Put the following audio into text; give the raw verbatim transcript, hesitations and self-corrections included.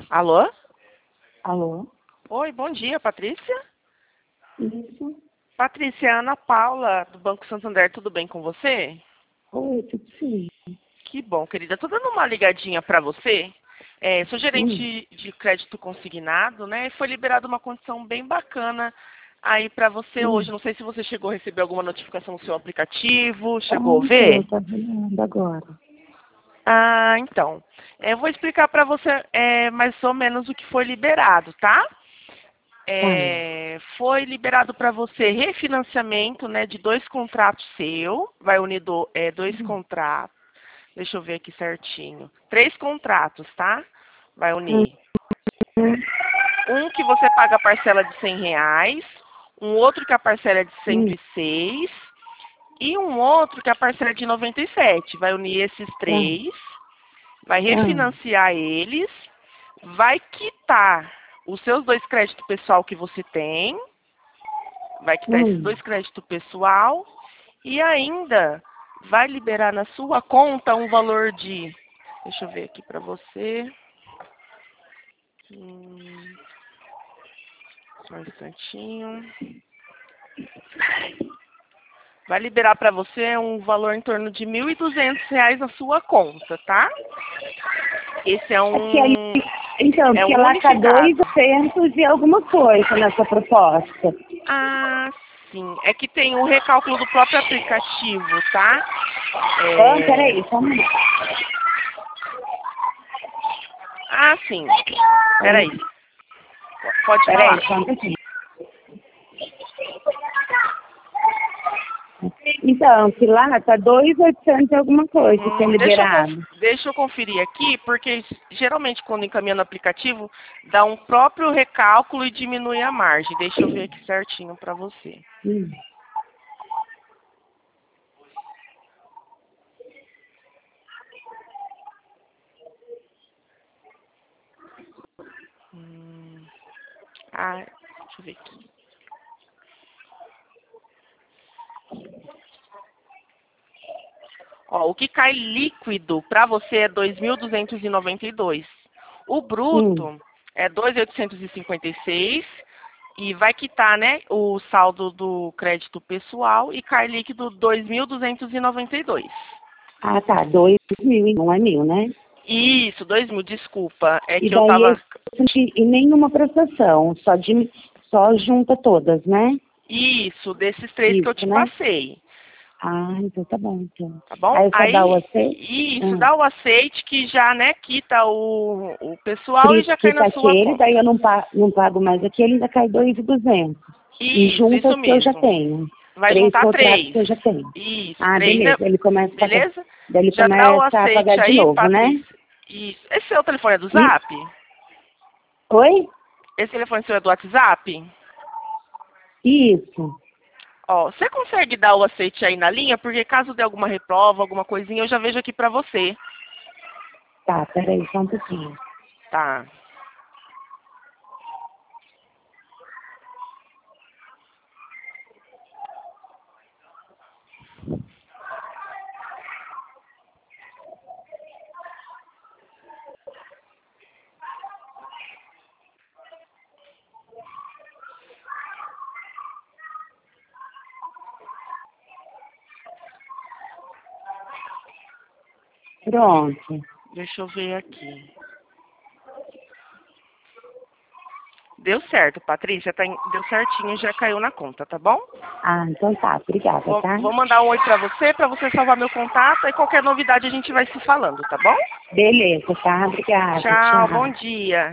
Alô? Alô? Oi, bom dia, Patrícia. Isso. Patrícia, é a Ana Paula, do Banco Santander, tudo bem com você? Oi, tudo sim. Que bom, querida. Tô dando uma ligadinha para você. É, sou Hum. gerente de crédito consignado, né? E foi liberada uma condição bem bacana aí para você Hum. hoje. Não sei se você chegou a receber alguma notificação no seu aplicativo, chegou a Ontem eu ver? estava olhando agora. Ah, então. É, Eu vou explicar para você é, mais ou menos o que foi liberado, tá? Tá. É, foi liberado para você refinanciamento, né, de dois contratos seu, vai unir do, é, dois Hum. contratos, deixa eu ver aqui certinho, três contratos, tá? Vai Hum. unir um que você paga a parcela de cem reais, um outro que a parcela é de cento Hum. e seis e um outro que a parcela é de noventa e sete. Vai unir esses Ah. três, vai Ah. refinanciar eles, vai quitar os seus dois créditos pessoal que você tem, vai quitar esses Hum. dois créditos pessoal e ainda vai liberar na sua conta um valor de, deixa eu ver aqui para você, hum, só um instantinho, vai liberar para você um valor em torno de mil e duzentos reais na sua conta, tá? Esse é É porque ali, um, então, é porque um lá está unificado. duzentos e alguma coisa nessa proposta. Ah, sim, é que tem o recálculo do próprio aplicativo, tá? Ah, É... peraí, só um minuto. Ah, sim, Ah, peraí, pode peraí, falar. só um pouquinho. Então, que lá está dois mil e oitocentos e alguma coisa que é Uhum. Deixa eu, conf- liberado. deixa eu conferir aqui, porque geralmente quando encaminha no aplicativo, dá um próprio recálculo e diminui a margem. Deixa eu ver aqui certinho para você. Hum. Hum. Ah, deixa eu ver aqui. Ó, o que cai líquido para você é dois mil duzentos e noventa e dois. O Hum. bruto é dois mil oitocentos e cinquenta e seis e vai quitar, né, o saldo do crédito pessoal e cai líquido dois mil duzentos e noventa e dois. Ah, tá, dois mil, não é mil, né? Isso, dois mil, desculpa. É E que eu daí tava. esse e nenhuma prestação, só, de, só junta todas, né? Isso, desses três que eu Isso, te né? passei. Ah, então tá bom, então. Tá bom? Aí só dá o Aí, aceite? isso, Ah. dá o aceite que já, né, quita o, o Por pessoal e isso já cai que na tá sua aquele, daí conta. eu não, pa, não pago mais aquele, ainda cai dois mil e duzentos. E Isso, junta isso os que eu já mesmo. tenho. Vai Três juntar contratos três. que eu já tenho. Isso, Ah, três. é- beleza. Ele começa a pagar, Beleza? daí ele Já dá o começa a pagar aceite de aí, novo, né? Patrícia. Isso. Esse é o telefone é do E, Zap? oi? Esse telefone seu é do WhatsApp? Isso. Ó, você consegue dar o aceite aí na linha? Porque caso dê alguma reprova, alguma coisinha, eu já vejo aqui pra você. Tá, peraí, só um pouquinho. Tá. Pronto. Deixa eu ver aqui. Deu certo, Patrícia. Tá em- Deu certinho, já caiu na conta, tá bom? Ah, então tá. Obrigada, Vou, tá? vou mandar um oi pra você, pra você salvar meu contato. E qualquer novidade a gente vai se falando, tá bom? Beleza, tá? Obrigada. Tchau, bom Tchau. dia.